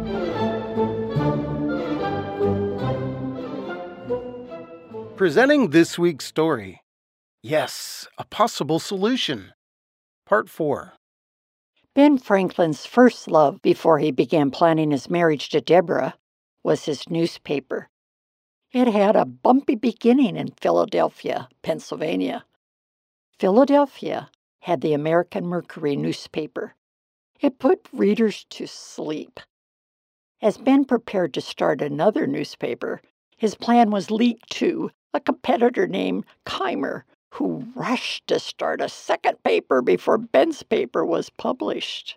Presenting this week's story. Yes, a possible solution. Part 4. Ben Franklin's first love before he began planning his marriage to Deborah was his newspaper. It had a bumpy beginning in Philadelphia, Pennsylvania. Philadelphia had the American Mercury newspaper. It put readers to sleep. As Ben prepared to start another newspaper, his plan was leaked to a competitor named Keimer, who rushed to start a second paper before Ben's paper was published.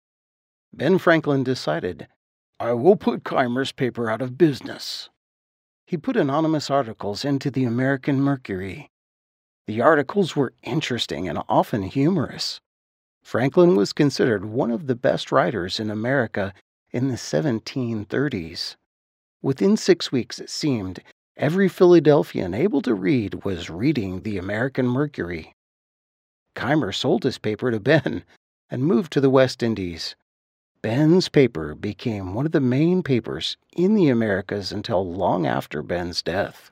Ben Franklin decided, I will put Keimer's paper out of business. He put anonymous articles into the American Mercury. The articles were interesting and often humorous. Franklin was considered one of the best writers in America in the 1730s. Within 6 weeks, it seemed, every Philadelphian able to read was reading the American Mercury. Keimer sold his paper to Ben and moved to the West Indies. Ben's paper became one of the main papers in the Americas until long after Ben's death.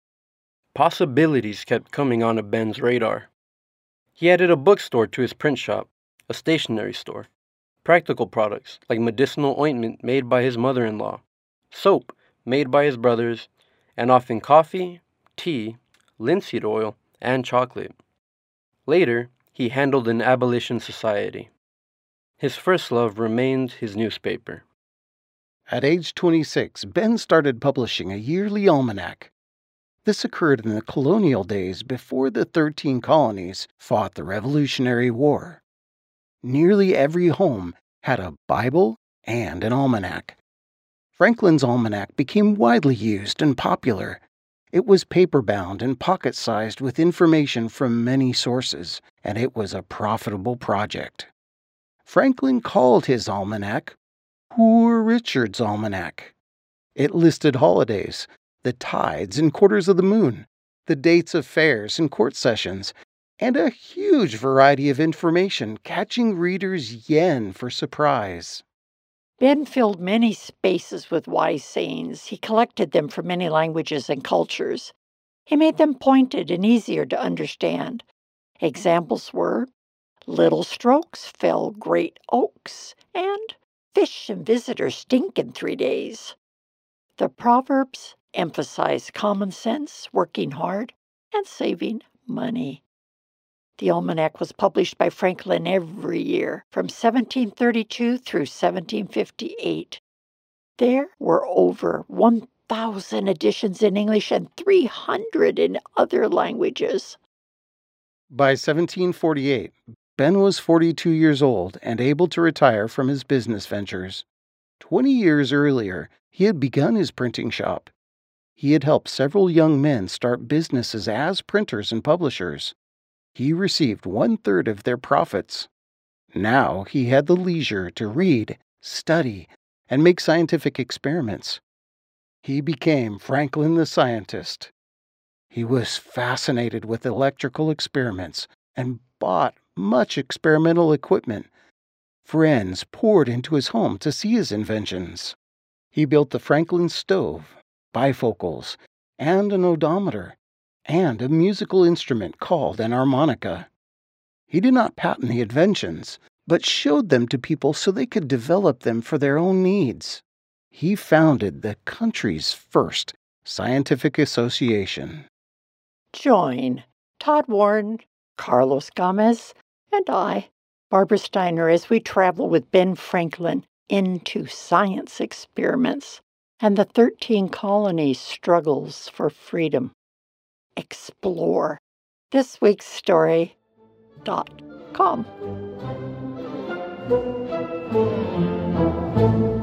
Possibilities kept coming onto Ben's radar. He added a bookstore to his print shop, a stationery store, practical products like medicinal ointment made by his mother-in-law, soap made by his brothers, and often coffee, tea, linseed oil, and chocolate. Later, he handled an abolition society. His first love remained his newspaper. At age 26, Ben started publishing a yearly almanac. This occurred in the colonial days before the 13 colonies fought the Revolutionary War. Nearly every home had a Bible and an almanac. Franklin's almanac became widely used and popular. It was paper-bound and pocket-sized with information from many sources, and it was a profitable project. Franklin called his almanac Poor Richard's Almanac. It listed holidays, the tides and quarters of the moon, the dates of fairs and court sessions, and a huge variety of information catching readers' yen for surprise. Ben filled many spaces with wise sayings. He collected them from many languages and cultures. He made them pointed and easier to understand. Examples were, little strokes fell great oaks, and fish and visitors stink in 3 days. The Proverbs emphasized common sense, working hard, and saving money. The almanac was published by Franklin every year from 1732 through 1758. There were over 1,000 editions in English and 300 in other languages. By 1748, Ben was 42 years old and able to retire from his business ventures. 20 years earlier, he had begun his printing shop. He had helped several young men start businesses as printers and publishers. He received 1/3 of their profits. Now he had the leisure to read, study, and make scientific experiments. He became Franklin the scientist. He was fascinated with electrical experiments and bought much experimental equipment. Friends poured into his home to see his inventions. He built the Franklin stove, bifocals, and an odometer, and a musical instrument called an harmonica. He did not patent the inventions, but showed them to people so they could develop them for their own needs. He founded the country's first scientific association. Join Todd Warren, Carlos Gomez, and I, Barbara Steiner, as we travel with Ben Franklin into science experiments and the 13 colonies' struggles for freedom. Explore thisweekstory.com.